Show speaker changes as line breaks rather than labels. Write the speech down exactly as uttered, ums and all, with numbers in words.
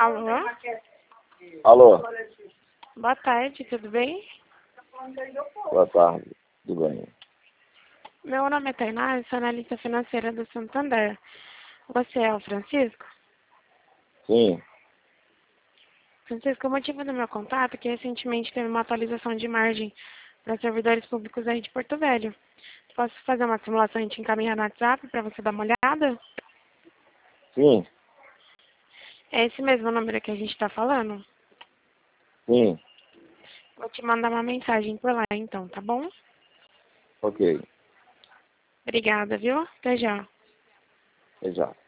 Alô?
Alô?
Boa tarde, tudo bem?
Boa tarde, tudo bem?
Meu nome é Tainá, eu sou analista financeira do Santander. Você é o Francisco?
Sim,
Francisco, o motivo do meu contato é que recentemente teve uma atualização de margem para servidores públicos aí de Porto Velho. Posso fazer uma simulação e te encaminhar no WhatsApp para você dar uma olhada?
sim,
É esse mesmo número que a gente está falando?
sim,
Vou te mandar uma mensagem por lá então, tá bom?
ok,
Obrigada, viu? Até já.
exato.